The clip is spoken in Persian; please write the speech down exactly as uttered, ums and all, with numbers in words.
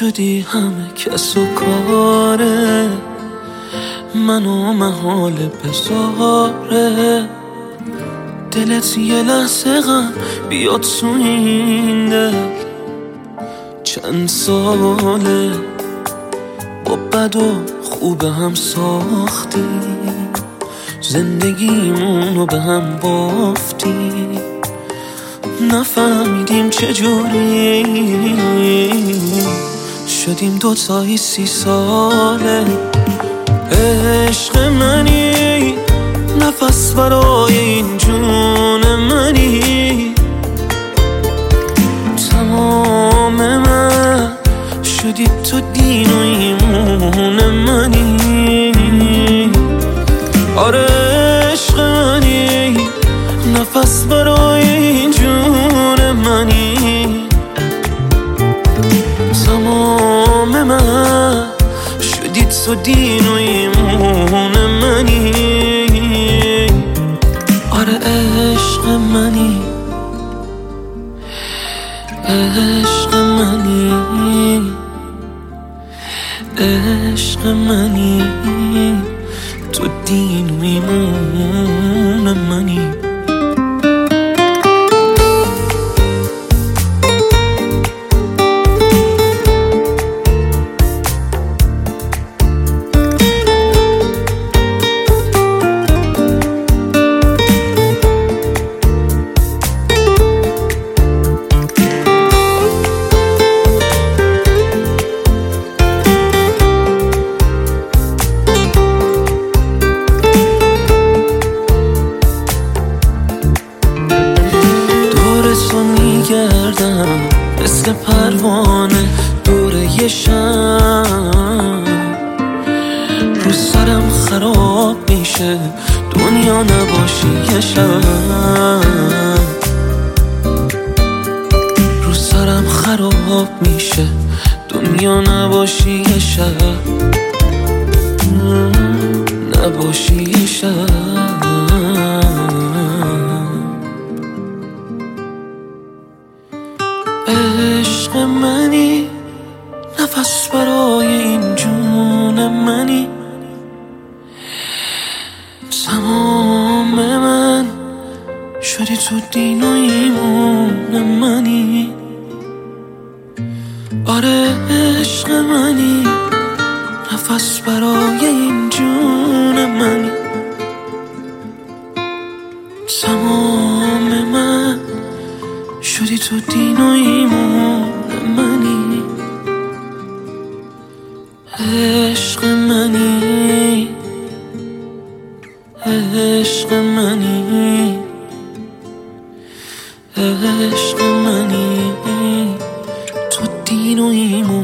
شدی همه کس و کاره، منو محال بذاره. دلت یه لحظه غم بیاد تو این دل، چند ساله با بد و خوب هم ساختی، زندگیمونو به هم بافتی، نفهمیدیم چجوری شدیم دوتایی سی ساله. عشق منی، نفس برای این جون منی، تمام من شدی تو دین و ایمون منی. آره عشق منی، نفس برای این جون منی، تمام من شدی تو دین و ایمون منی. آره عشق منی، عشق منی، عشق منی، تو دین و ایمون منی. گردم مثل پروانه دور یه شم، رو سرم خراب میشه دنیا نباشی یه شب، رو سرم خراب میشه دنیا نباشی یه شب، نباشی یه شب. عشق منی، نفس برای این جون منی، تمام من شدی تو دین و ایمون منی. آره عشق منی، نفس برای این جون منی، تمام من شدی تو دین و ایمون منی. عشق منی، عشق منی، عشق منی، تو دین و ایمون